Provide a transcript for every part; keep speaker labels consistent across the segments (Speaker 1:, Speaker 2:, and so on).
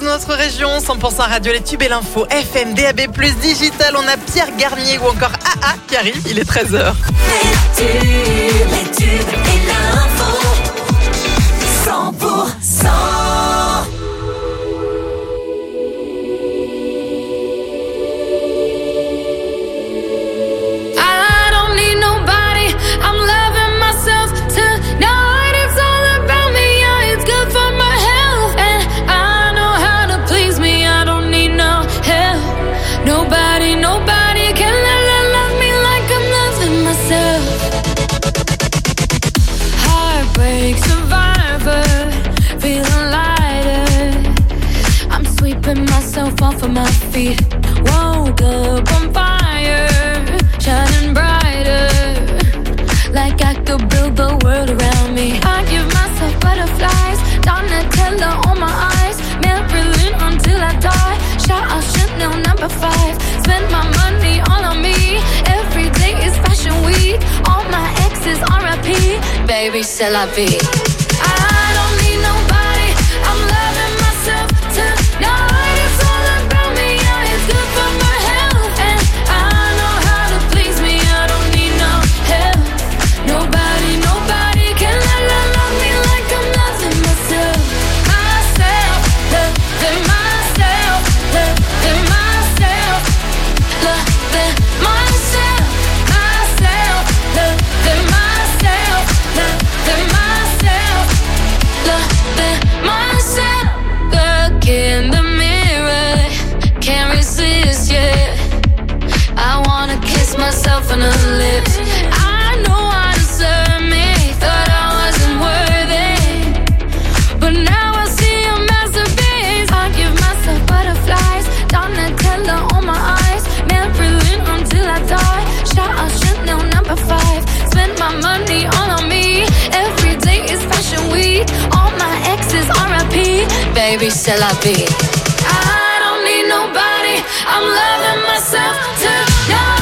Speaker 1: toute notre région. 100% radio, les tubes et l'info. FM, DAB+, digital. On a Pierre Garnier ou encore AA qui arrive. Il est 13h.
Speaker 2: Les tubes et l'info. 100%.
Speaker 3: Off of my feet, woke up on fire, shining brighter, like I could build the world around me. I give myself butterflies, Donatella on my eyes, Marilyn until I die. Shout out Chanel number 5, spend my money all on me. Every day is fashion week, all my exes R.I.P. Baby, c'est la vie. I don't need nobody, I'm loving myself tonight. Myself on the lips. I know I deserve me. Thought I wasn't worthy, but now I see a masterpiece. I give myself butterflies, Donatella on my eyes, Marilyn until I die. Shout out Chanel number 5, spend my money all on me. Every day is fashion week, all my exes R.I.P. Baby, c'est la vie. I don't need nobody, I'm loving myself tonight.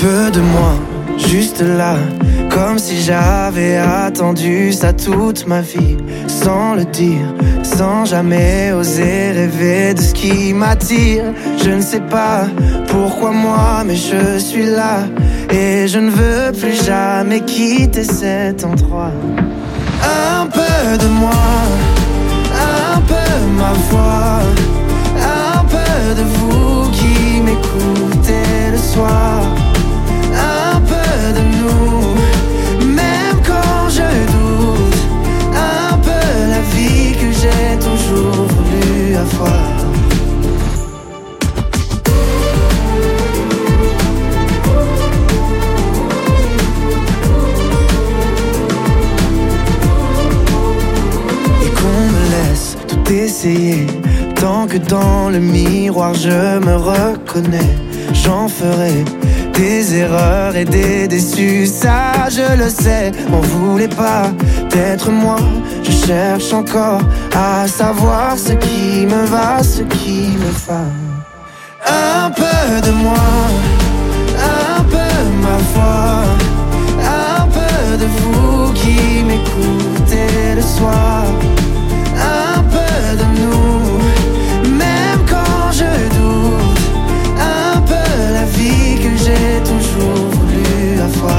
Speaker 4: peu de moi, juste là, comme si j'avais attendu ça toute ma vie, sans le dire, sans jamais oser rêver de ce qui m'attire. Je ne sais pas pourquoi moi, mais je suis là, et je ne veux plus jamais quitter cet endroit. Un peu de moi, un peu ma voix, un peu de vous qui m'écoutez le soir. Un peu de nous, même quand je doute. Un peu la vie que j'ai toujours voulu avoir. Et qu'on me laisse tout essayer, tant que dans le miroir je me reconnais. J'en ferai des erreurs et des déçus, ça je le sais. M'en voulez pas d'être moi, je cherche encore à savoir ce qui me va, ce qui me va. Un peu de moi, un peu ma voix, un peu de vous qui m'écoutez le soir. Un peu de nous, même quand je doute. Un peu la vie que j'ai toujours voulu avoir.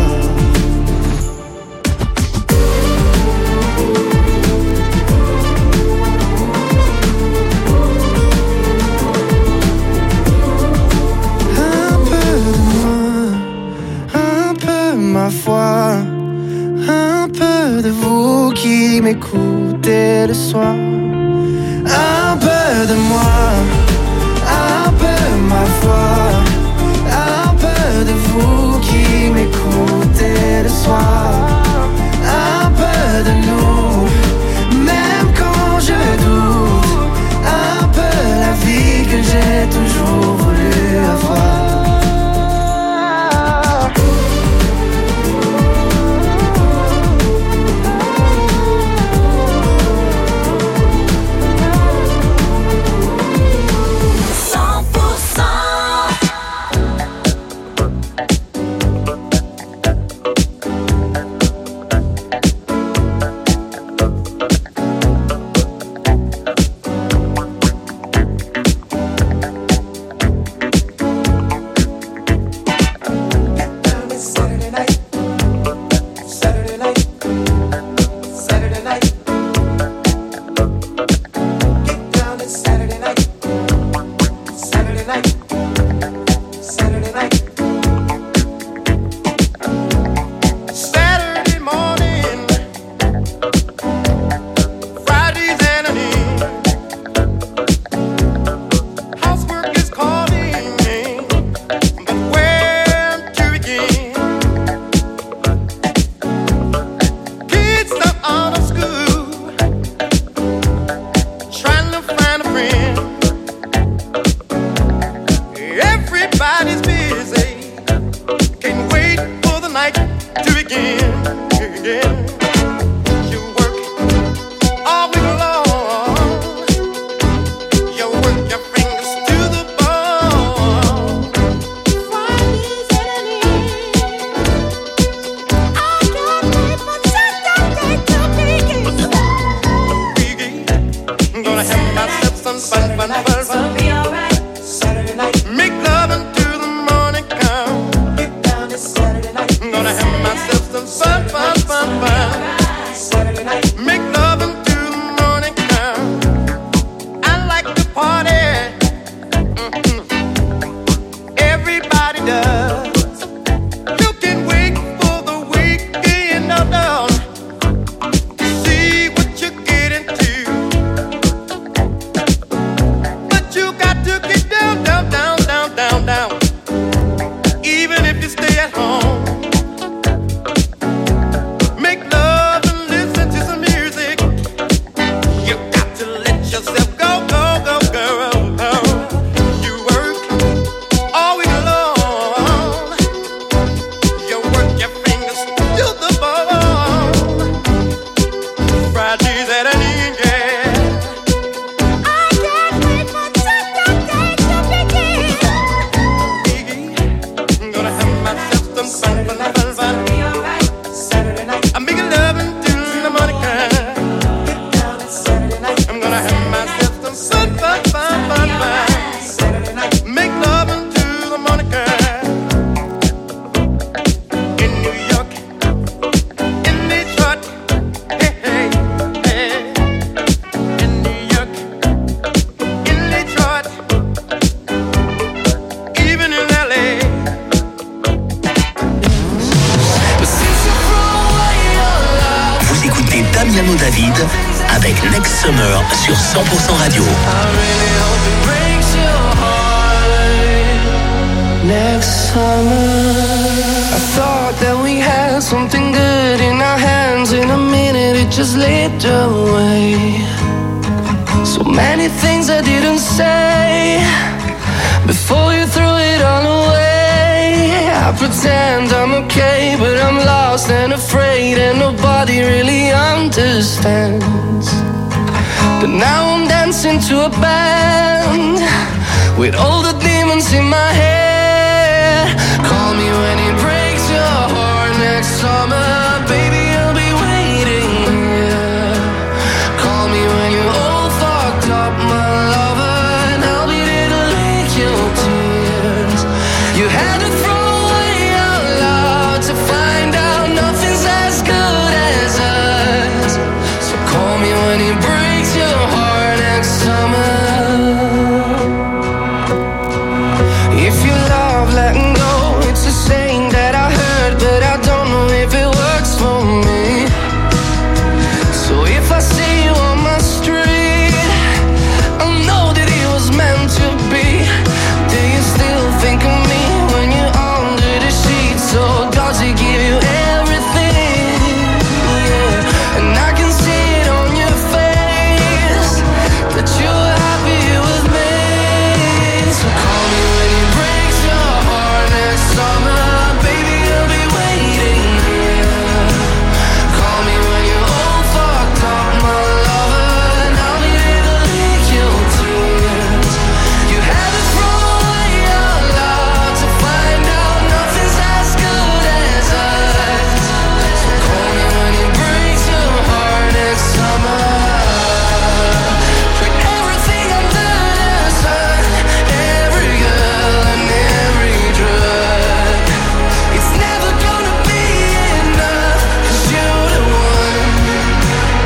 Speaker 4: Un peu de moi, un peu ma foi, un peu de vous qui m'écoutez le soir. Un peu de moi, un peu ma foi, un peu de vous qui m'écoutez le soir. Un peu de nous, même quand je doute. Un peu la vie que j'ai toujours voulu avoir.
Speaker 5: You avec Next Summer sur 100% Radio.
Speaker 4: Next summer, I thought that we had something good in our hands. In a minute it just slipped away. So many things I didn't say before you threw it all away. I pretend I'm okay, but I'm lost and afraid, and nobody really understands. But now I'm dancing to a band with all the demons in my head. Call me when it breaks your heart next summer, baby, I'll be waiting here. Call me when you're all fucked up, my lover, and I'll be there to lick your tears. You had to throw away our love to find out nothing's as good as us. So call me when it breaks your heart next summer. If you love letting go, it's a saying that I heard, but I don't know if it works for me. So if I see you on my street, I know that it was meant to be. Do you still think of me when you're under the sheets? So does he give you everything? Yeah. And I can see it on your face that you're happy with me. So call me when it breaks your heart next summer, baby, I'll be waiting here. Call me when you're all fucked up, my lover, and I'll be there to lick your tears. You had to throw away your love to find out nothing's as good as us. So call me when it breaks your heart next summer. With everything under the sun, every girl and every drug, it's never gonna be enough, 'cause you're the one.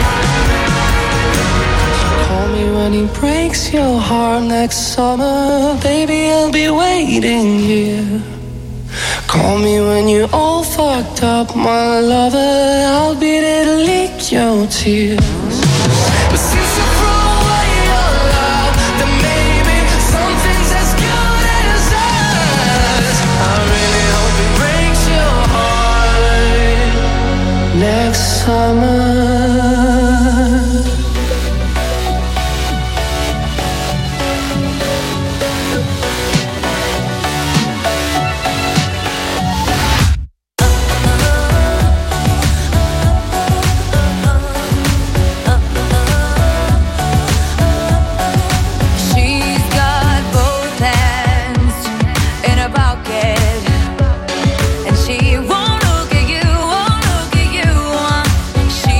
Speaker 4: So call me when it breaks your heart next summer, baby, I'll be waiting here. Call me when you're all fucked up, my lover, I'll be there to lick your tears. But since you throw away your love, then maybe something's as good as us. I really hope it breaks your heart next summer.
Speaker 3: She's got both hands in her pocket, and she won't look at you, won't look at you. She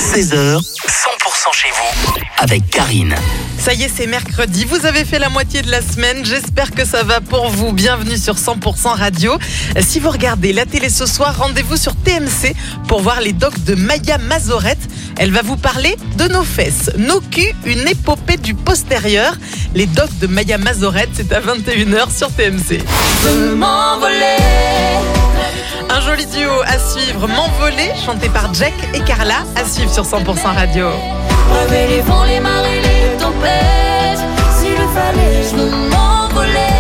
Speaker 5: 16h, 100% chez vous. Avec Karine.
Speaker 1: Ça y est, c'est mercredi. Vous avez fait la moitié de la semaine. J'espère que ça va pour vous. Bienvenue sur 100% Radio. Si vous regardez la télé ce soir, rendez-vous sur TMC pour voir les docs de Maya Mazorette. Elle va vous parler de nos fesses, nos culs, une épopée du postérieur. Les docs de Maya Mazorette, c'est à 21h sur TMC. Un joli duo à suivre, M'envoler, chanté par Jack et Carla, à suivre sur 100% Radio.
Speaker 3: Brever les vents, les marées, les tempêtes. S'il le fallait, je m'envolais.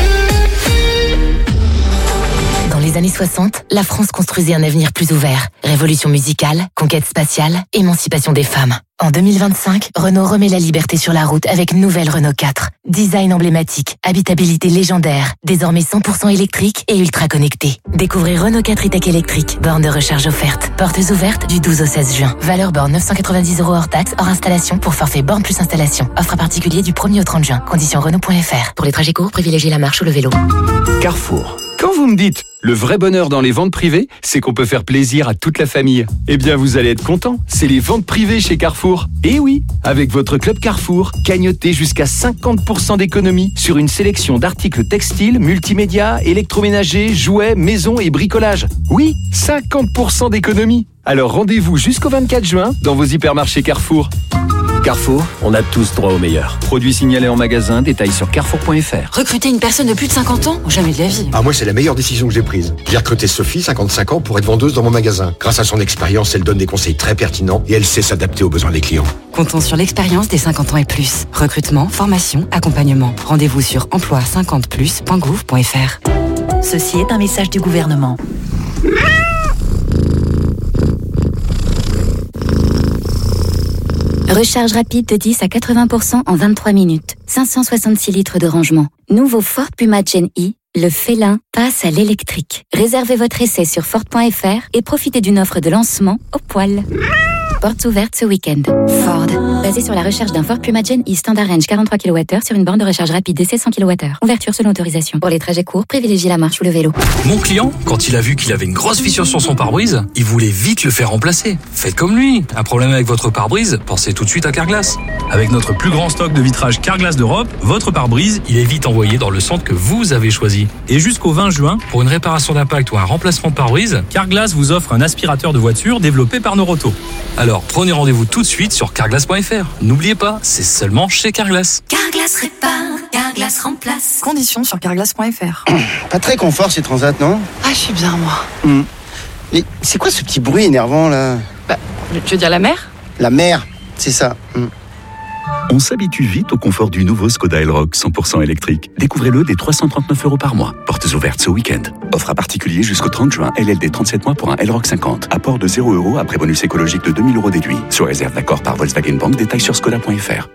Speaker 6: Dans les années 60, la France construisait un avenir plus ouvert. Révolution musicale, conquête spatiale, émancipation des femmes. En 2025, Renault remet la liberté sur la route avec nouvelle Renault 4. Design emblématique, habitabilité légendaire, désormais 100% électrique et ultra connecté. Découvrez Renault 4 e-Tech électrique, borne de recharge offerte. Portes ouvertes du 12 au 16 juin. Valeur borne 990 € hors taxe, hors installation pour forfait borne plus installation. Offre à particulier du 1er au 30 juin. Conditions Renault.fr. Pour les trajets courts, privilégiez la marche ou le vélo.
Speaker 7: Carrefour. Quand vous me dites le vrai bonheur dans les ventes privées, c'est qu'on peut faire plaisir à toute la famille. Eh bien, vous allez être content. C'est les ventes privées chez Carrefour. Et oui, avec votre club Carrefour, cagnotez jusqu'à 50% d'économie sur une sélection d'articles textiles, multimédia, électroménagers, jouets, maison et bricolage. Oui, 50% d'économie. Alors rendez-vous jusqu'au 24 juin dans vos hypermarchés Carrefour. Carrefour, on a tous droit au meilleur. Produits signalés en magasin, détails sur carrefour.fr.
Speaker 8: Recruter une personne de plus de 50 ans ? Jamais de la vie.
Speaker 9: Ah, moi, c'est la meilleure décision que j'ai prise. J'ai recruté Sophie, 55 ans, pour être vendeuse dans mon magasin. Grâce à son expérience, elle donne des conseils très pertinents et elle sait s'adapter aux besoins des clients.
Speaker 8: Comptons sur l'expérience des 50 ans et plus. Recrutement, formation, accompagnement. Rendez-vous sur emploi50plus.gouv.fr.
Speaker 10: Ceci est un message du gouvernement.
Speaker 11: Recharge rapide de 10 à 80% en 23 minutes. 566 litres de rangement. Nouveau Ford Puma Gen E, le félin passe à l'électrique. Réservez votre essai sur Ford.fr et profitez d'une offre de lancement au poil. Portes ouvertes ce week-end. Ford. Basé sur la recherche d'un Ford Puma Gen E Standard Range 43 kWh sur une borne de recharge rapide d'essai 100 kWh. Ouverture selon autorisation. Pour les trajets courts, privilégiez la marche ou le vélo.
Speaker 12: Mon client, quand il a vu qu'il avait une grosse fissure sur son pare-brise, il voulait vite le faire remplacer. Faites comme lui. Un problème avec votre pare-brise, pensez tout de suite à Carglass. Avec notre plus grand stock de vitrage Carglass d'Europe, votre pare-brise, il est vite envoyé dans le centre que vous avez choisi. Et jusqu'au 20 juin, pour une réparation d'impact ou un remplacement de pare-brise, Carglass vous offre un aspirateur de voiture développé par Noroto. Alors prenez rendez-vous tout de suite sur carglass.fr. N'oubliez pas, c'est seulement chez Carglass.
Speaker 2: Carglass répare, Carglass remplace.
Speaker 8: Conditions sur carglass.fr.
Speaker 13: Pas très confort ces transats, non ?
Speaker 8: Ah, je suis bien, moi.
Speaker 13: Mais c'est quoi ce petit bruit énervant là ?
Speaker 8: Bah, tu veux dire la mer ?
Speaker 13: La mer, c'est ça.
Speaker 14: On s'habitue vite au confort du nouveau Skoda Elroq 100% électrique. Découvrez-le dès 339 € par mois. Portes ouvertes ce week-end. Offre à particulier jusqu'au 30 juin. LLD 37 mois pour un Elroq 50. Apport de 0 € après bonus écologique de 2000 € déduit. Sous réserve d'accord par Volkswagen Bank. Détails sur skoda.fr.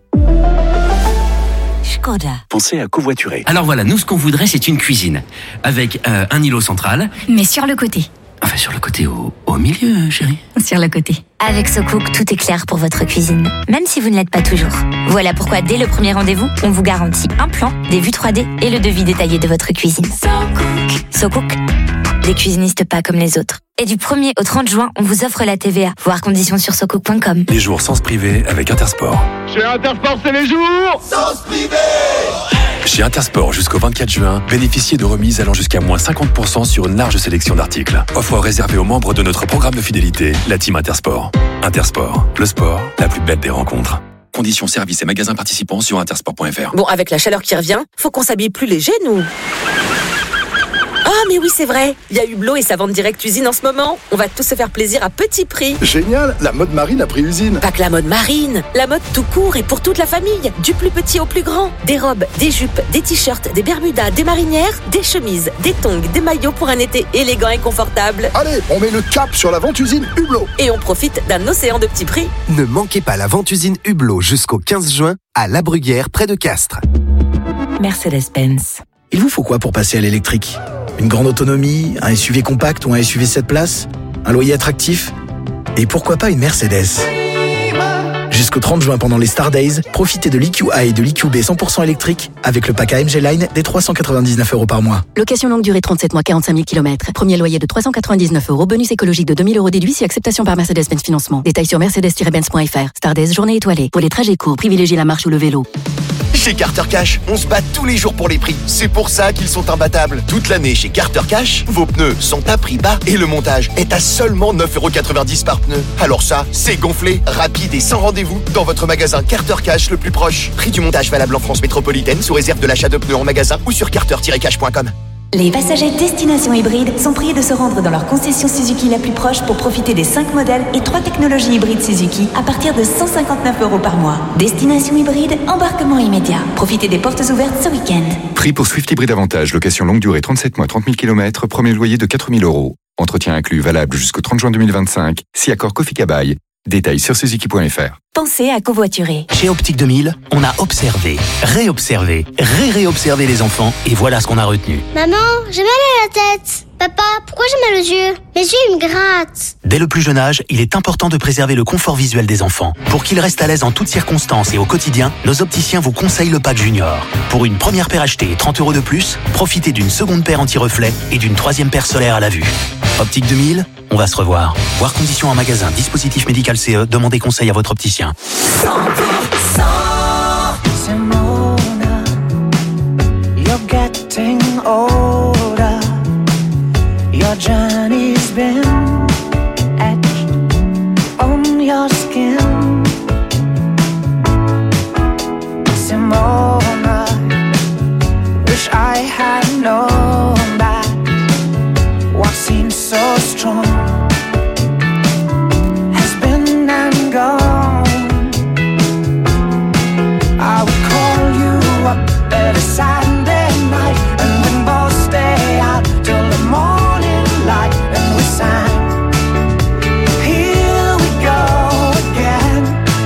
Speaker 10: Skoda.
Speaker 14: Pensez à covoiturer.
Speaker 5: Alors voilà, nous ce qu'on voudrait c'est une cuisine. Avec un îlot central.
Speaker 11: Mais sur le côté.
Speaker 5: Enfin sur le côté au milieu, chérie.
Speaker 11: Sur le côté. Avec SoCook, tout est clair pour votre cuisine, même si vous ne l'êtes pas toujours. Voilà pourquoi, dès le premier rendez-vous, on vous garantit un plan, des vues 3D et le devis détaillé de votre cuisine. SoCook, des cuisinistes pas comme les autres. Et du 1er au 30 juin, on vous offre la TVA. Voir conditions sur socook.com.
Speaker 15: Les jours sens privé avec Intersport.
Speaker 16: Chez Intersport, c'est les jours sens privé.
Speaker 15: Chez Intersport, jusqu'au 24 juin, bénéficiez de remises allant jusqu'à moins 50% sur une large sélection d'articles. Offre réservée aux membres de notre programme de fidélité, la Team Intersport. Intersport, le sport, la plus belle des rencontres. Conditions, services et magasins participants sur intersport.fr.
Speaker 17: Bon, avec la chaleur qui revient, faut qu'on s'habille plus léger, nous. Ah, mais oui, c'est vrai. Il y a Hublot et sa vente directe usine en ce moment. On va tous se faire plaisir à petit prix.
Speaker 18: Génial, la mode marine a pris usine.
Speaker 17: Pas que la mode marine, la mode tout court et pour toute la famille. Du plus petit au plus grand. Des robes, des jupes, des t-shirts, des bermudas, des marinières, des chemises, des tongs, des maillots pour un été élégant et confortable.
Speaker 18: Allez, on met le cap sur la vente usine Hublot.
Speaker 17: Et on profite d'un océan de petits prix.
Speaker 19: Ne manquez pas la vente usine Hublot jusqu'au 15 juin à La Bruguière, près de Castres.
Speaker 6: Mercedes-Benz.
Speaker 20: Il vous faut quoi pour passer à l'électrique ? Une grande autonomie, un SUV compact ou un SUV 7 places ? Un loyer attractif ? Et pourquoi pas une Mercedes ? Jusqu'au 30 juin pendant les Star Days, profitez de l'EQA et de l'EQB 100% électrique avec le pack AMG Line dès 399 € par mois.
Speaker 11: Location longue durée 37 mois, 45 000 km. Premier loyer de 399 €. Bonus écologique de 2000 € déduit si acceptation par Mercedes-Benz Financement. Détails sur mercedes-benz.fr. Star Days, journée étoilée. Pour les trajets courts, privilégiez la marche ou le vélo.
Speaker 19: Chez Carter Cash, on se bat tous les jours pour les prix. C'est pour ça qu'ils sont imbattables. Toute l'année chez Carter Cash, vos pneus sont à prix bas et le montage est à seulement 9,90 € par pneu. Alors ça, c'est gonflé, rapide et sans rendez-vous dans votre magasin Carter Cash le plus proche. Prix du montage valable en France métropolitaine sous réserve de l'achat de pneus en magasin ou sur carter-cash.com.
Speaker 10: Les passagers Destination Hybride sont priés de se rendre dans leur concession Suzuki la plus proche pour profiter des 5 modèles et 3 technologies hybrides Suzuki à partir de 159 € par mois. Destination Hybride, embarquement immédiat. Profitez des portes ouvertes ce week-end.
Speaker 21: Prix pour Swift Hybrid Avantage, location longue durée 37 mois, 30 000 km, premier loyer de 4 000 €. Entretien inclus valable jusqu'au 30 juin 2025, si accord Kofi-Kabaï. Détails sur suzuki.fr.
Speaker 10: Pensez à covoiturer.
Speaker 5: Chez Optique 2000, on a observé, réobservé, réobservé les enfants et voilà ce qu'on a retenu.
Speaker 22: Maman, j'ai mal à la tête. Papa, pourquoi j'ai mal aux yeux? Mes yeux, ils me grattent.
Speaker 5: Dès le plus jeune âge, il est important de préserver le confort visuel des enfants. Pour qu'ils restent à l'aise en toutes circonstances et au quotidien, nos opticiens vous conseillent le pack Junior. Pour une première paire achetée et 30 € de plus, profitez d'une seconde paire anti-reflet et d'une troisième paire solaire à la vue. Optique 2000, on va se revoir. Voir conditions en magasin, dispositif médical CE, demandez conseil à votre opticien.
Speaker 4: 100% Simona, you're getting older. Your journey's been etched on your skin. Simona, wish I had known that what seems so strong has been and gone. I would call you up every Saturday night and we'd both stay out till the morning light and we sang, here we go again.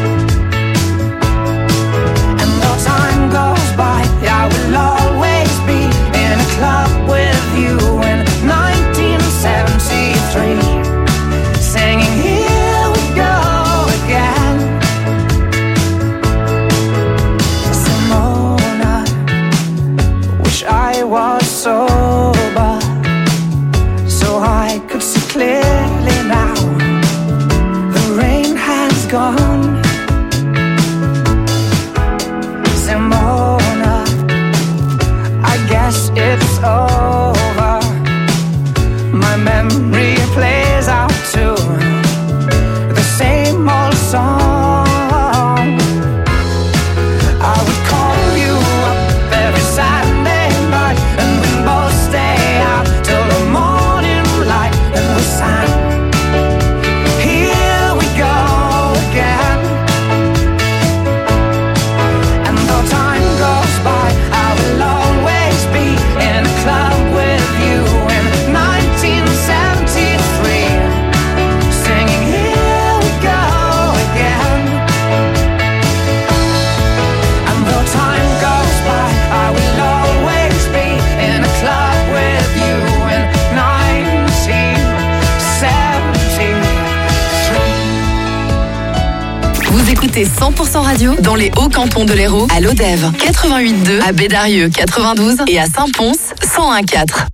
Speaker 4: And though time goes by, I will always be in a club with you in 1973, singing here we go again. Simona, wish I was sober so I could see clearly now. The rain has gone. Simona, I guess it's over. My memory plays out to the same old song. I would call you up every Saturday night and we'd both stay out till the morning light and we sang, here we go again. And though time goes by, I will always be in a club with you in 1973, singing here we go again. And though time goes by, I will always be in a club with you in 1973.
Speaker 6: Vous écoutez 100% radio dans les hauts cantons de l'Hérault, à Lodève 88.2, à Bédarieux 92 et à Saint-Pons 101.4.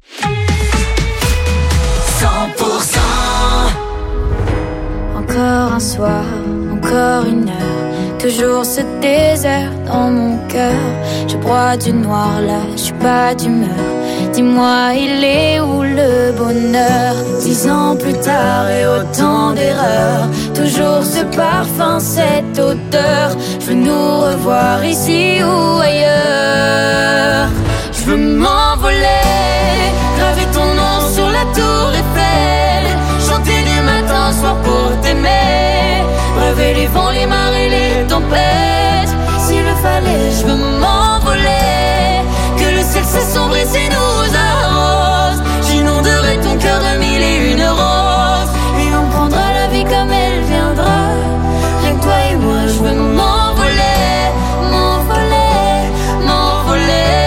Speaker 4: 100%.
Speaker 3: Encore un soir, encore une heure, toujours ce désert dans mon cœur. Je broie du noir là, je suis pas d'humeur. Dis-moi, il est où le bonheur? 10 ans plus tard et autant d'erreurs, toujours ce parfum, cette odeur. Je veux nous revoir ici ou ailleurs. Je veux m'envoler, graver ton nom sur la tour Eiffel, chanter du matin au soir pour t'aimer, rêver les vents, les marées, les tempêtes. S'il le fallait, je veux m'envoler, que le ciel s'assombrisse et nous arrose. J'inonderai ton cœur de mille et une roses, et on prendra la vie comme elle viendra. Rien que toi et moi, je veux m'envoler, m'envoler, m'envoler.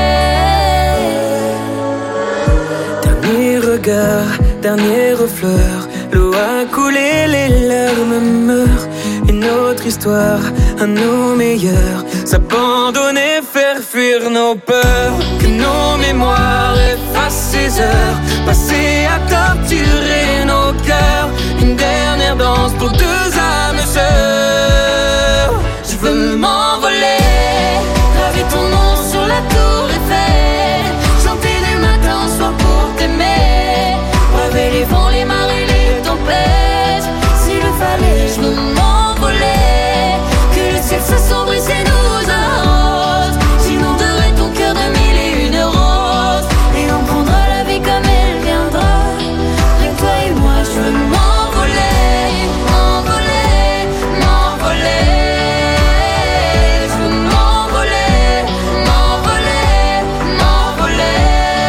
Speaker 4: Dernier regard, dernier refleur, l'eau a coulé, les larmes meurent. Une une autre histoire, à nos meilleurs. S'abandonner, faire fuir nos peurs. Que nos mémoires effacent ces heures passées à torturer nos cœurs. Une dernière danse pour deux âmes sœurs. Je veux m'envoler, graver ton nom sur la tour Eiffel, chanter du matin au soir pour t'aimer, braver les vents, les marées, les tempêtes. S'il le fallait, je veux m'envoler, que le ciel s'assombrisse et nous arrose. J'inonderai ton cœur de mille et une roses, et on prendra la vie comme elle viendra. Rien que toi et moi, je veux m'envoler, m'envoler, m'envoler. Je veux m'envoler, m'envoler, m'envoler.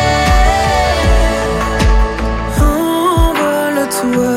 Speaker 4: Envole-toi,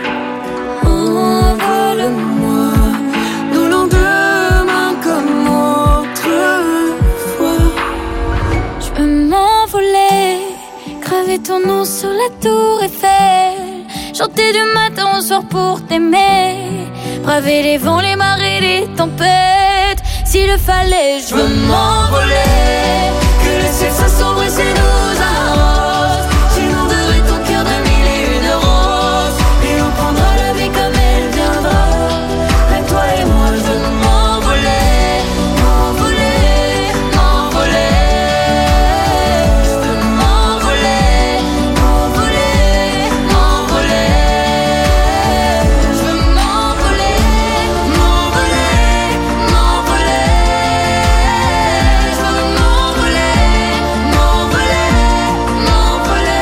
Speaker 4: envole-moi, nous lendemain comme autrefois.
Speaker 3: Je veux m'envoler, graver ton nom sur la tour Eiffel, chanter du matin au soir pour t'aimer, braver les vents, les marées, les tempêtes. S'il le fallait, je veux m'envoler, que le ciel s'assombrisse et nous arrose. J'inonderai ton cœur de mille et une roses, et on prendra la vie comme elle viendra. Avec toi et moi, je veux m'envoler, m'envoler, m'envoler. Je veux m'envoler, m'envoler, m'envoler. Je veux m'envoler, m'envoler, m'envoler. Je veux m'envoler, m'envoler, m'envoler.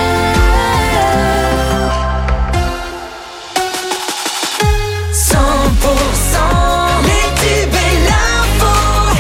Speaker 3: 100% les tubes et l'info.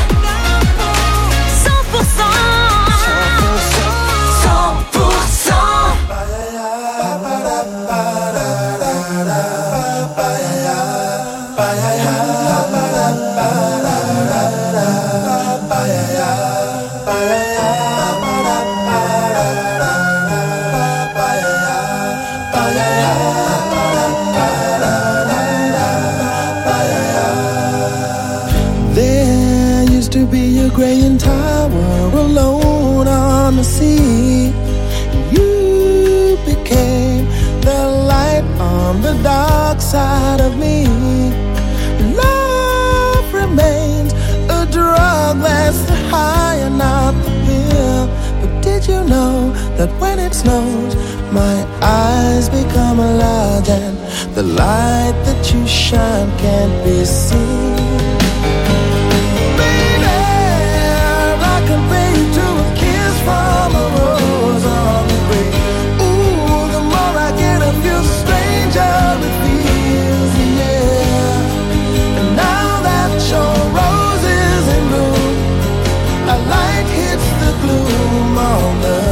Speaker 3: 100%.
Speaker 4: There used to be a graying tower alone on the sea. You became the light on the dark side of me. Love remains a drug that's the high and not the pill. But did you know that when it snows, my eyes become large and the light that you shine can't be seen? From a rose on the grave. Ooh, the more I get of you, the stranger it feels, yeah. And now that your rose is in bloom, a light hits the gloom on the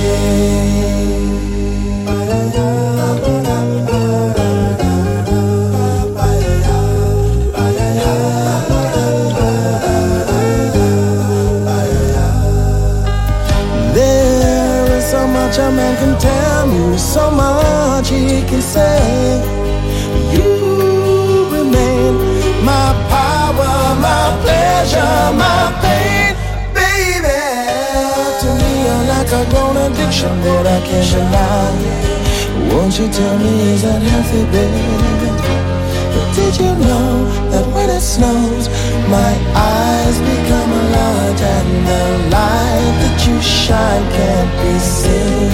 Speaker 4: a man can tell me, so much he can say. You remain my power, my pleasure, my pain, baby. To me you're like a grown addiction that I can't deny. Won't you tell me, is that healthy, baby? But did you know that when it snows, my eyes become large and the light that you shine can't be seen?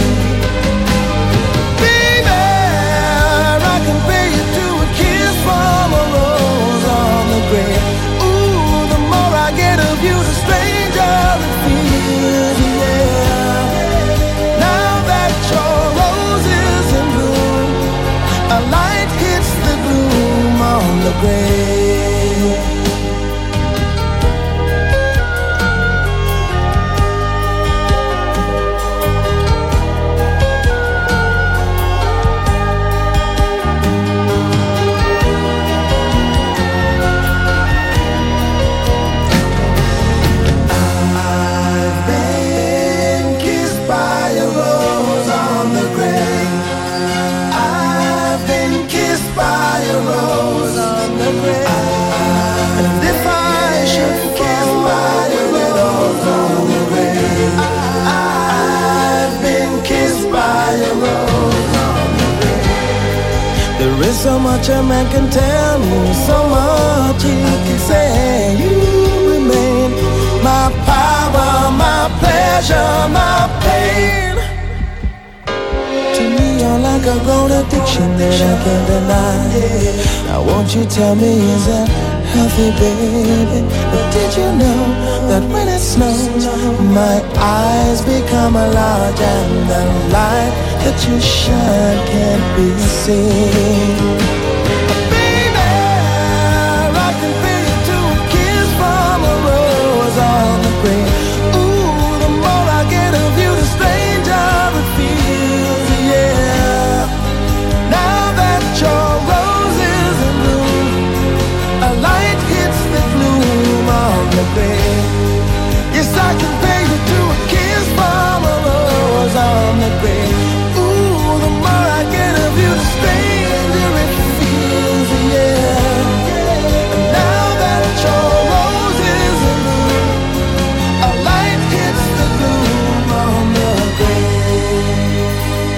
Speaker 4: Baby, I can pay you to a kiss from a rose on the grave. Ooh, the more I get of you, the stranger it feels, yeah. Now that your rose is in bloom, a light hits the gloom on the grave. so much a man can tell me, so much he can say. You remain my power, my pleasure, my pain. To me you're like a grown addiction that I can't deny. Now won't you tell me, is that healthy, baby? But did you know that when it snows, my eyes become large and the light that you shine can't be seen? Baby, I can feel you to a kiss from a rose on the grave. Ooh, the more I get of you, the stranger it feels, yeah. Now that your rose is in bloom, a light hits the gloom on the grave. Yes, I can pay you to a kiss from a rose on the grave. Ooh, the more I get of you, the stranger it feels, yeah. And now that your rose is in bloom, a light hits the gloom on the grave.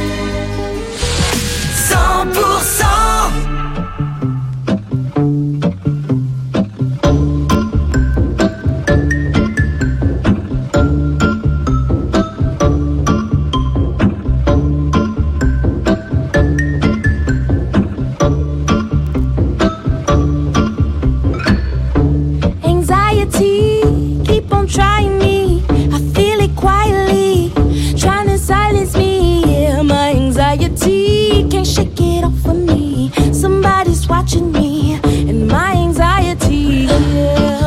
Speaker 2: 100%.
Speaker 3: Anxiety, keep on trying me. I feel it quietly, trying to silence me. Yeah, my anxiety can't shake it off of me. Somebody's watching me, and my anxiety. Yeah.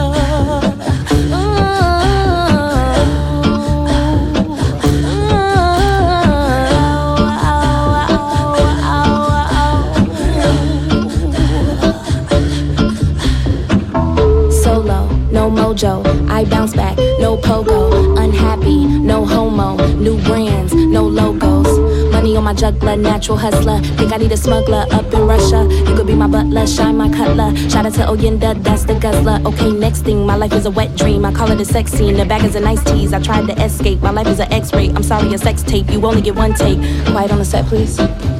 Speaker 3: Solo, no mojo, I bounce back, no pogo. Unhappy, no homo, new brands, no logos. Money on my juggler, natural hustler. Think I need a smuggler up in Russia. You could be my butler, shine my cutler. Shout out to Oyenda, that's the guzzler. Okay, next thing, my life is a wet dream. I call it a sex scene, the bag is a nice tease. I tried to escape, my life is an X-ray. I'm sorry, a sex tape, you only get one take. Quiet on the set, please.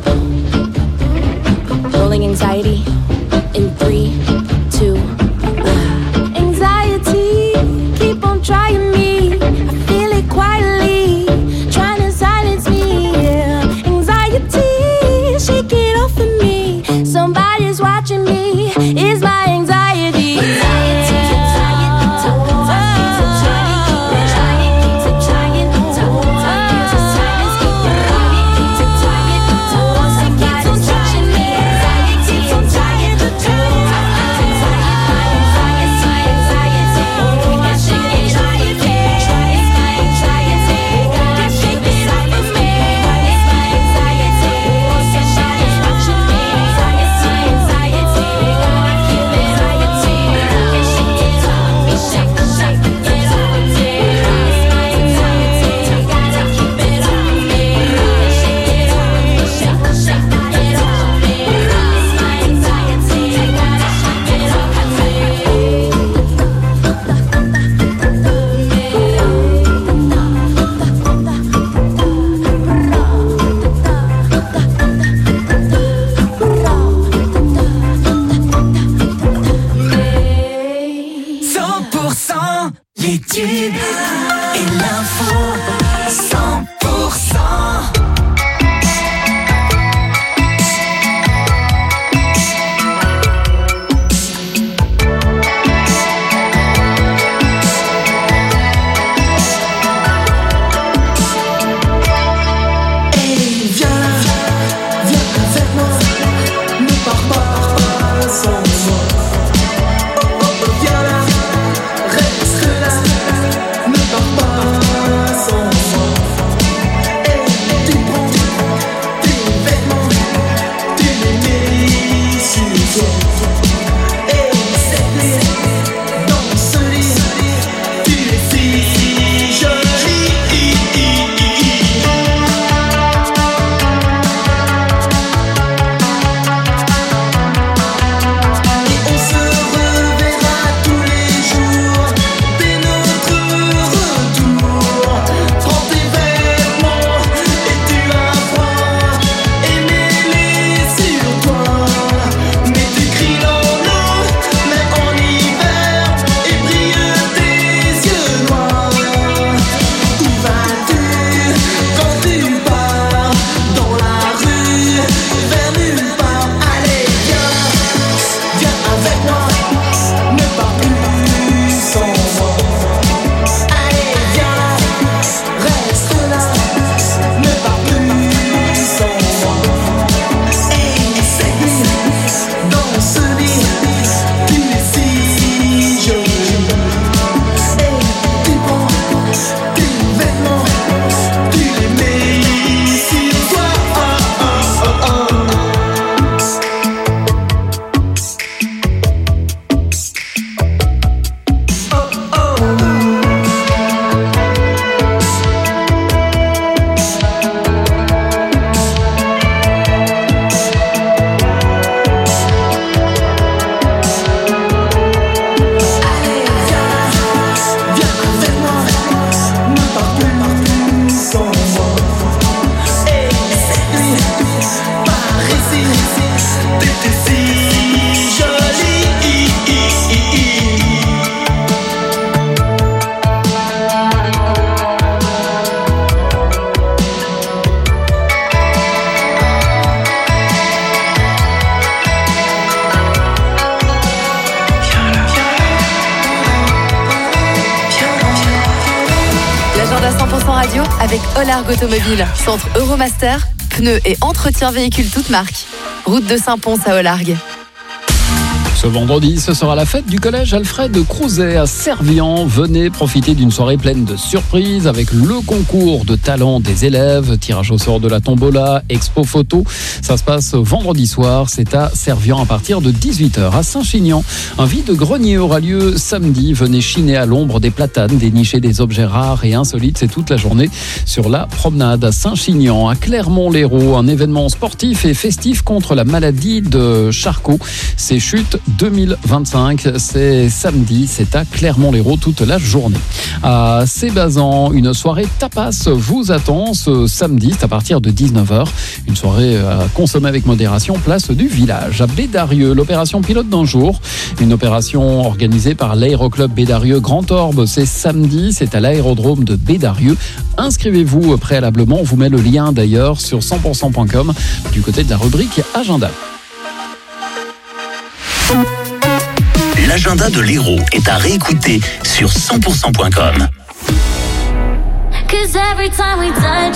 Speaker 3: Rolling anxiety in 3, 2, 1. Anxiety, keep on trying me. I feel it quietly, trying to silence me. Yeah. Anxiety, shake it off of me. Somebody's watching me. It's my anxiety.
Speaker 1: avec Olarg Automobile, centre Euromaster, pneus et entretien véhicule toute marque. Route de Saint-Pons à Olarg.
Speaker 7: Ce vendredi, ce sera la fête du collège Alfred Crouzet à Servian. Venez profiter d'une soirée pleine de surprises avec le concours de talent des élèves, tirage au sort de la tombola, expo photo. Ça se passe vendredi soir, c'est à Servian à partir de 18h. À Saint-Chinian, un vide-grenier aura lieu samedi. Venez chiner à l'ombre des platanes, dénicher des objets rares et insolites. C'est toute la journée sur la promenade à Saint-Chinian. À Clermont-Lérault, un événement sportif et festif contre la maladie de Charcot. C'est Chute 2025, c'est samedi, c'est à Clermont-Lérault toute la journée. À Sébazan, une soirée tapas vous attend ce samedi, c'est à partir de 19h. Une soirée à consommer avec modération, place du village. À Bédarieux, l'opération Pilote d'un jour, une opération organisée par l'aéroclub Bédarieux Grand Orbe. C'est samedi, c'est à l'aérodrome de Bédarieux. Inscrivez-vous préalablement, on vous met le lien d'ailleurs sur 100%.com du côté de la rubrique Agenda.
Speaker 5: L'agenda de l'Hérault est à réécouter sur 100%.com.
Speaker 3: 'Cause every time we touch,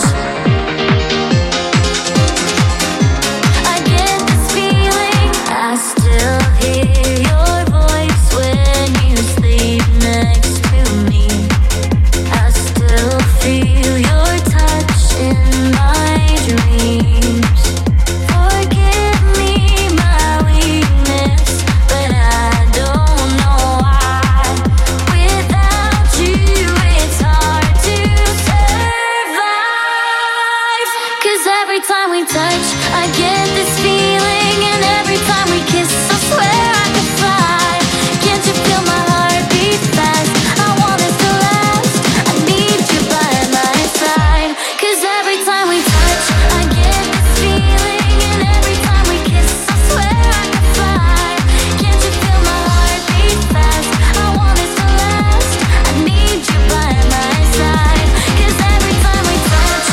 Speaker 3: I get this feeling. I still hear your voice when you sleep next to me. I still feel your touch in my dreams. Forgive me my weakness, but I don't know why. Without you, it's hard to survive. 'Cause every time we touch, I get this feeling, and every time we kiss, I swear I could fly. Can't you feel my heart beat fast? I want this to last. I need you by my side. 'Cause every time we touch, I get this feeling, and every time we kiss, I swear I could fly. Can't you feel my heart beat fast? I want this to last. I need you by my side. 'Cause every time we touch,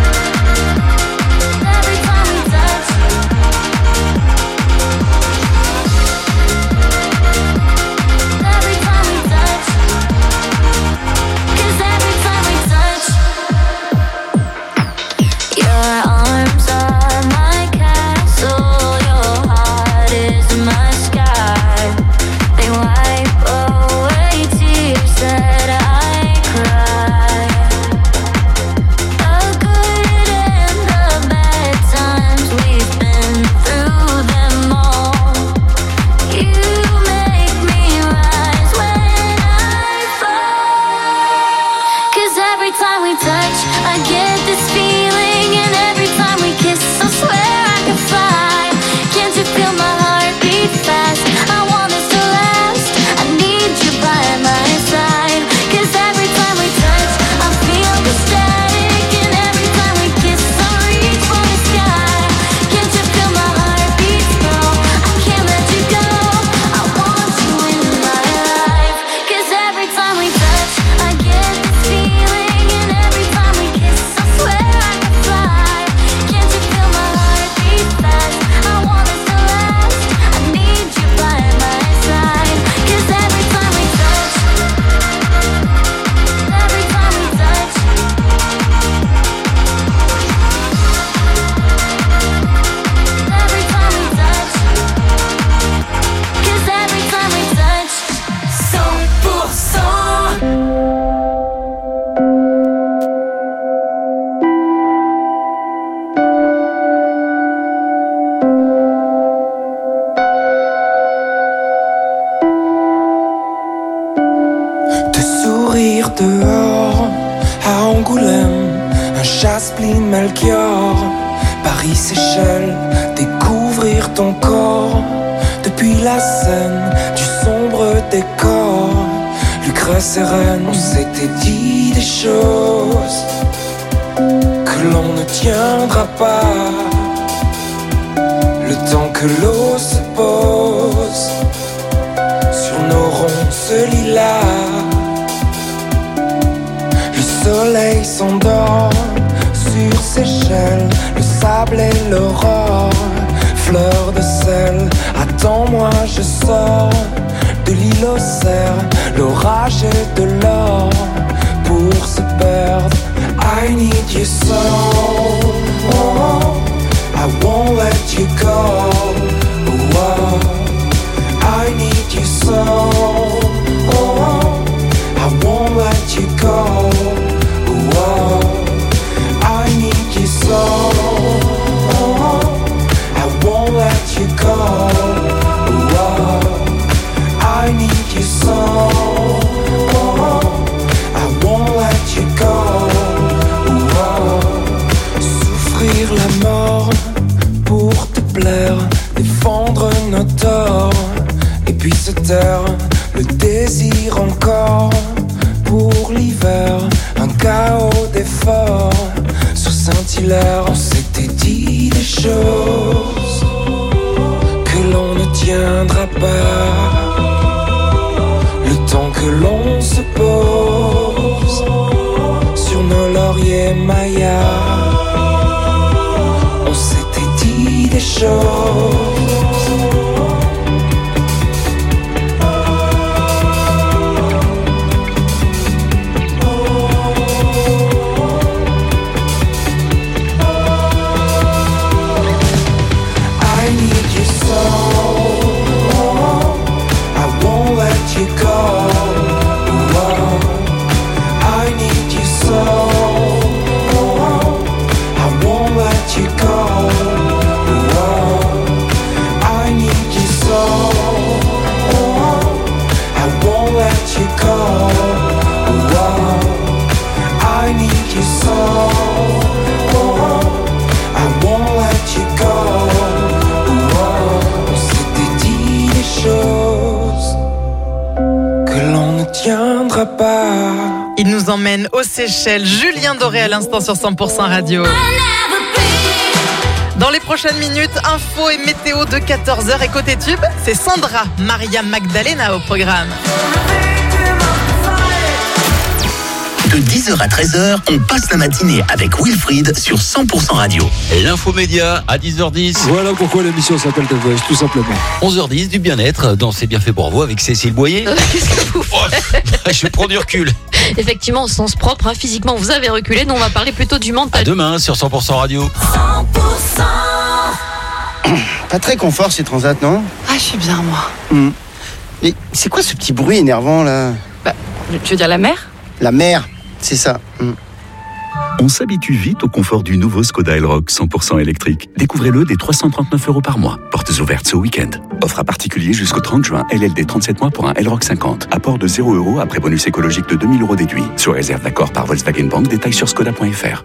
Speaker 3: every time we touch, every time we touch, 'cause every time we touch, your arms are my castle, your heart is my sky. They wipe away tears that I cry. The good and the bad times, we've been through them all. You make me rise when I fall. 'Cause every time we touch, I get this feeling, and every time we kiss, I swear I could fly. Can't you feel my heart beat fast? I want this to last. I need you by my side. 'Cause every time we touch, I feel the static, and every time we kiss, I reach for the sky. Can't you feel my heart beat slow? I can't let you go. I want you in my life. 'Cause every time we touch, I get this feeling, and every time we kiss, I swear I could fly. Can't you feel my heart beat fast? I want this to last. I need you by my side. 'Cause every time we touch, every time we touch, every time we touch, 'cause every time we touch, 100%.
Speaker 4: De sourire dehors à Angoulême, un Chaspline Melchior, Paris Seychelles, découvrir ton corps depuis la scène du sombre décor. Lucrèce et Rennes, on s'était dit des choses que l'on ne tiendra pas. Le temps que l'eau se pose sur nos ronces lilas. Le soleil s'endort sur Seychelles, le sable et l'aurore, fleur de sel. Attends-moi, je sors de l'île aux cerfs, l'orage et de l'or pour se perdre I need you so. I won't let you go. I need you so. I won't let you go. I need you so. I won't let you go. I need you so. I won't let you go. Souffrir la mort pour te plaire, défendre nos torts, et puis se taire, le désir encore pour l'hiver, un chaos d'efforts sur Saint-Hilaire. On s'était dit des choses que l'on ne tiendra pas, le temps que l'on se pose sur nos lauriers mayas. On s'était dit des choses.
Speaker 9: Il nous emmène aux Seychelles. Julien Doré à l'instant sur 100% Radio. Dans les prochaines minutes, info et météo de 14h. Et côté tube, c'est Sandra Maria Magdalena au programme.
Speaker 5: De 10h à 13h, on passe la matinée avec Wilfried sur 100% Radio.
Speaker 12: L'infomédia à 10h10.
Speaker 23: Voilà pourquoi l'émission s'appelle The Voice, tout simplement.
Speaker 12: 11h10, du bien-être dans C'est bien fait pour vous avec Cécile Boyer.
Speaker 24: Qu'est-ce que vous faites ?
Speaker 12: Je prends du recul.
Speaker 24: Effectivement, au sens propre, physiquement, vous avez reculé. Nous, on va parler plutôt du mental.
Speaker 12: À demain sur 100% Radio.
Speaker 13: 100%. Pas très confort ces transats, non ?
Speaker 24: Ah, je suis bien, moi.
Speaker 13: Mais c'est quoi ce petit bruit énervant, là ?
Speaker 24: Tu veux dire la mer ?
Speaker 13: La mer, c'est ça.
Speaker 14: On s'habitue vite au confort du nouveau Skoda Elroq 100% électrique. Découvrez-le dès 339 € par mois. Portes ouvertes ce week-end. Offre à particulier jusqu'au 30 juin. LLD 37 mois pour un Elroq 50. Apport de 0 € après bonus écologique de 2000 € déduit. Sur réserve d'accord par Volkswagen Bank. Détails sur skoda.fr.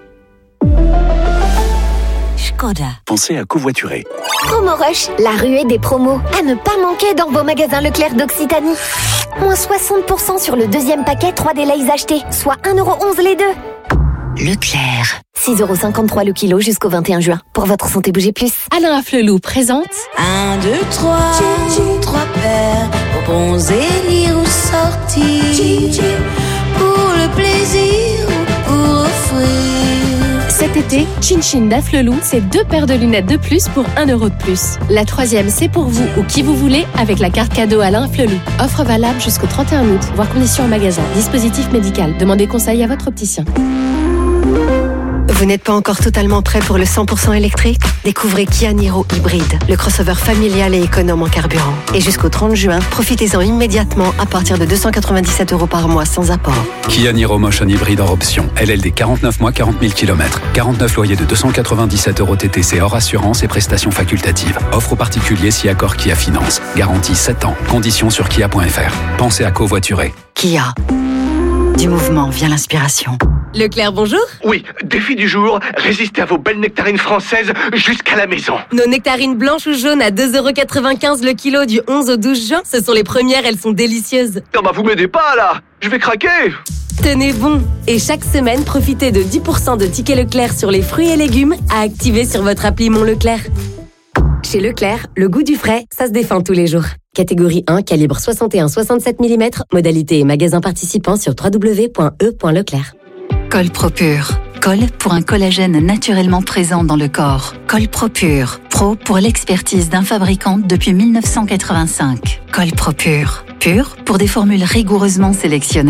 Speaker 11: Skoda.
Speaker 14: Pensez à covoiturer.
Speaker 25: Promo Rush, la ruée des promos. À ne pas manquer dans vos magasins Leclerc d'Occitanie. Moins 60% sur le deuxième paquet 3D Lays achetés, soit 1,11 € les deux.
Speaker 6: Leclerc.
Speaker 25: 6,53 € le kilo jusqu'au 21 juin. Pour votre santé, bougez plus.
Speaker 6: Alain Afflelou présente
Speaker 26: 1, 2, 3, 3 paires, pour bronzer, lire ou sortir, pour le plaisir ou pour offrir.
Speaker 6: Cet été, Chin Chin d'Afflelou, c'est 2 paires de lunettes de plus pour 1 € de plus. La troisième, c'est pour vous ou qui vous voulez avec la carte cadeau Alain Afflelou. Offre valable jusqu'au 31 août. Voir conditions en magasin. Dispositif médical. Demandez conseil à votre opticien.
Speaker 27: Vous n'êtes pas encore totalement prêt pour le 100% électrique ? Découvrez Kia Niro Hybride, le crossover familial et économe en carburant. Et jusqu'au 30 juin, profitez-en immédiatement à partir de 297 € par mois sans apport.
Speaker 28: Kia Niro Motion Hybride hors option. LLD 49 mois, 40 000 km. 49 loyers de 297 € TTC hors assurance et prestations facultatives. Offre aux particuliers si accord Kia Finance. Garantie 7 ans. Conditions sur kia.fr. Pensez à covoiturer.
Speaker 27: Kia. Du mouvement vient l'inspiration.
Speaker 29: Leclerc, bonjour.
Speaker 16: Oui, défi du jour, résister à vos belles nectarines françaises jusqu'à la maison.
Speaker 29: Nos nectarines blanches ou jaunes à 2,95 € le kilo du 11 au 12 juin, ce sont les premières, elles sont délicieuses.
Speaker 16: Non bah vous m'aidez pas là, je vais craquer.
Speaker 29: Tenez bon. Et chaque semaine, profitez de 10% de tickets Leclerc sur les fruits et légumes à activer sur votre appli Mon Leclerc. Chez Leclerc, le goût du frais, ça se défend tous les jours. Catégorie 1, calibre 61-67 mm, modalité et magasin participant sur www.e.leclerc.
Speaker 30: Colpropure. Col pour un collagène naturellement présent dans le corps. Colpropure. Pro pour l'expertise d'un fabricant depuis 1985. Colpropure. Pur pour des formules rigoureusement sélectionnées.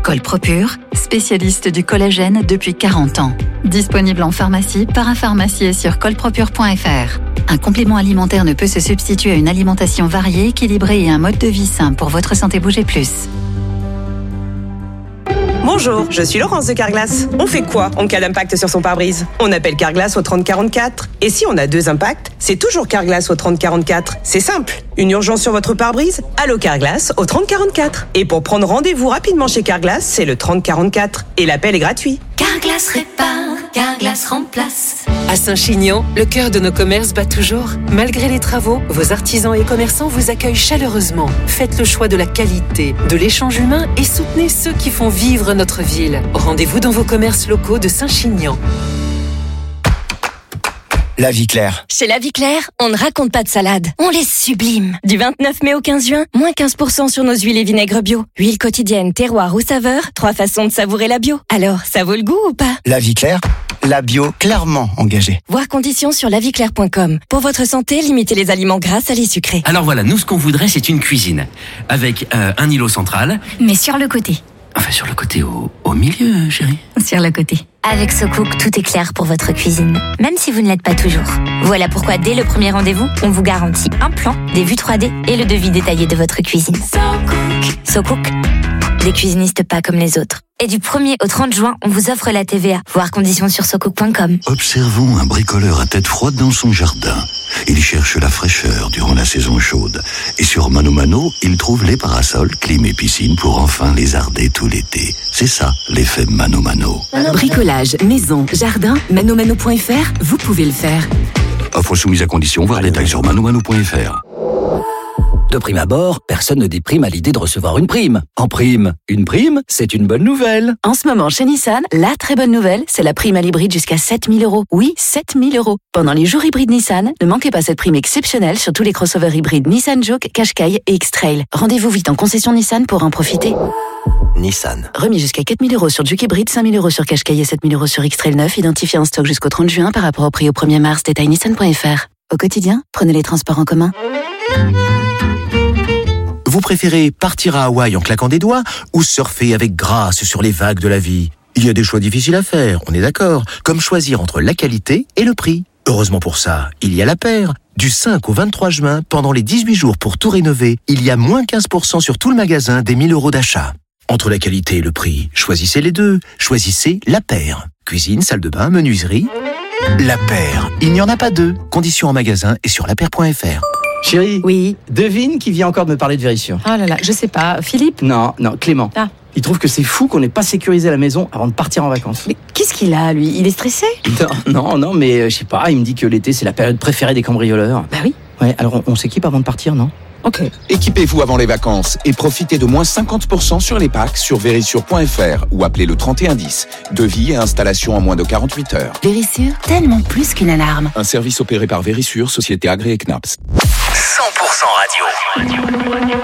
Speaker 30: Colpropure, spécialiste du collagène depuis 40 ans. Disponible en pharmacie, parapharmacie et sur colpropure.fr. Un complément alimentaire ne peut se substituer à une alimentation variée, équilibrée et un mode de vie sain pour votre santé. Bougez plus.
Speaker 2: Bonjour, je suis Laurence de Carglass. On fait quoi en cas d'impact sur son pare-brise? On appelle Carglass au 3044. Et si on a 2 impacts, c'est toujours Carglass au 3044. C'est simple. Une urgence sur votre pare-brise? Allô Carglass au 3044. Et pour prendre rendez-vous rapidement chez Carglass, c'est le 3044. Et l'appel est gratuit.
Speaker 8: Carglass répare, Carglass remplace.
Speaker 10: À Saint-Chinian, le cœur de nos commerces bat toujours. Malgré les travaux, vos artisans et commerçants vous accueillent chaleureusement. Faites le choix de la qualité, de l'échange humain et soutenez ceux qui font vivre notre ville. Rendez-vous dans vos commerces locaux de Saint-Chinian.
Speaker 15: La Vie Claire.
Speaker 17: Chez La Vie Claire, on ne raconte pas de salade, on les sublime. Du 29 mai au 15 juin, moins 15% sur nos huiles et vinaigres bio. Huile quotidienne, terroir ou saveur, 3 façons de savourer la bio. Alors, ça vaut le goût ou pas?
Speaker 15: La Vie Claire, la bio clairement engagée.
Speaker 17: Voir conditions sur lavieclaire.com. Pour votre santé, limitez les aliments gras, salés, sucrés.
Speaker 18: Alors voilà, nous ce qu'on voudrait c'est une cuisine. Avec un îlot central.
Speaker 17: Mais sur le côté.
Speaker 18: Enfin sur le côté, au milieu chérie.
Speaker 17: Sur le côté.
Speaker 25: Avec SoCook, tout est clair pour votre cuisine, même si vous ne l'êtes pas toujours. Voilà pourquoi, dès le premier rendez-vous, on vous garantit un plan, des vues 3D et le devis détaillé de votre cuisine. SoCook, des cuisinistes pas comme les autres. Et du 1er au 30 juin, on vous offre la TVA. Voir conditions sur socook.com.
Speaker 19: Observons un bricoleur à tête froide dans son jardin. Il cherche la fraîcheur durant la saison chaude. Et sur Mano Mano, il trouve les parasols, clim et piscine pour enfin lézarder tout l'été. C'est ça, l'effet Mano Mano.
Speaker 20: Bricolage, maison, jardin, manomano.fr, vous pouvez le faire.
Speaker 19: Offre soumise à condition, voir détails sur manomano.fr.
Speaker 12: De prime abord, personne ne déprime à l'idée de recevoir une prime. En prime, une prime, c'est une bonne nouvelle.
Speaker 20: En ce moment, chez Nissan, la très bonne nouvelle, c'est la prime à l'hybride jusqu'à 7 000 €. Oui, 7 000 €. Pendant les jours hybrides Nissan, ne manquez pas cette prime exceptionnelle sur tous les crossovers hybrides Nissan Juke, Qashqai et X-Trail. Rendez-vous vite en concession Nissan pour en profiter.
Speaker 12: Nissan.
Speaker 20: Remis jusqu'à 4 000 € sur Juke hybride, 5 000 € sur Qashqai et 7 000 € sur X-Trail 9, identifié en stock jusqu'au 30 juin par rapport au prix au 1er mars, détail nissan.fr. Au quotidien, prenez les transports en commun.
Speaker 21: Vous préférez partir à Hawaï en claquant des doigts ou surfer avec grâce sur les vagues de la vie? Il y a des choix difficiles à faire, on est d'accord, comme choisir entre la qualité et le prix. Heureusement pour ça, il y a La Paire. Du 5 au 23 juin, pendant les 18 jours pour tout rénover, il y a moins 15% sur tout le magasin des 1 000 € d'achat. Entre la qualité et le prix, choisissez les deux. Choisissez La Paire. Cuisine, salle de bain, menuiserie. La Paire. Il n'y en a pas deux. Conditions en magasin et sur lapaire.fr.
Speaker 22: Chérie. Oui. Devine qui vient encore de me parler de Vérissure.
Speaker 31: Oh là là, je sais pas. Philippe?
Speaker 22: Non, Clément.
Speaker 31: Ah.
Speaker 22: Il trouve que c'est fou qu'on n'ait pas sécurisé la maison avant de partir en vacances.
Speaker 31: Mais qu'est-ce qu'il a, lui? Il est stressé?
Speaker 22: Non, mais je sais pas, il me dit que l'été c'est la période préférée des cambrioleurs.
Speaker 31: Bah oui.
Speaker 22: Ouais, alors on s'équipe avant de partir, non?
Speaker 31: Ok.
Speaker 32: Équipez-vous avant les vacances et profitez de moins 50% sur les packs sur Vérissure.fr ou appelez le 3110. Devis et installation en moins de 48 heures.
Speaker 20: Vérissure, tellement plus qu'une alarme.
Speaker 32: Un service opéré par Vérissure, société agréée CNAPS.
Speaker 5: 100% radio.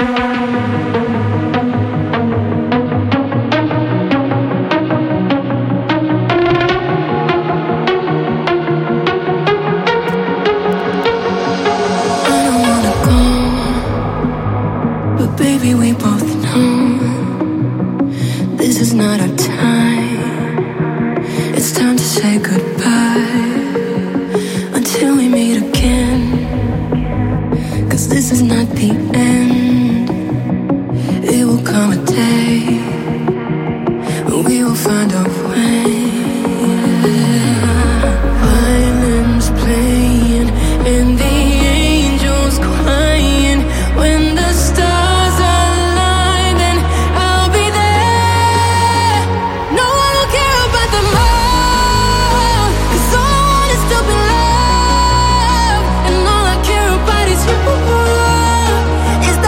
Speaker 26: Baby, we both know this is not our time. It's time to say goodbye until we meet again. 'Cause this is not the end. It will come a day when we will find a way. Violins playing and the angels crying when the stars is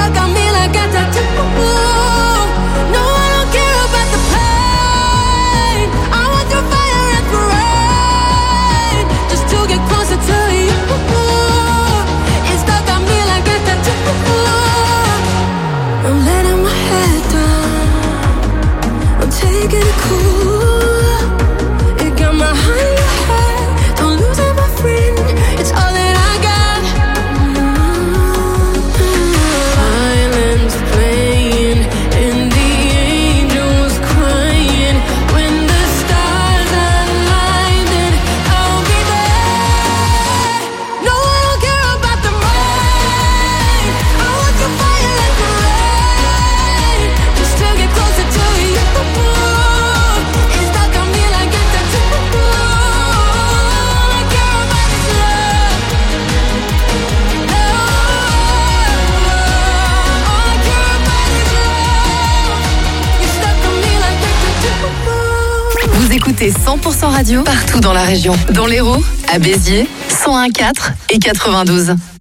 Speaker 1: écoutez 100% radio partout dans la région. Dans l'Hérault, à Béziers, 101.4 et 92.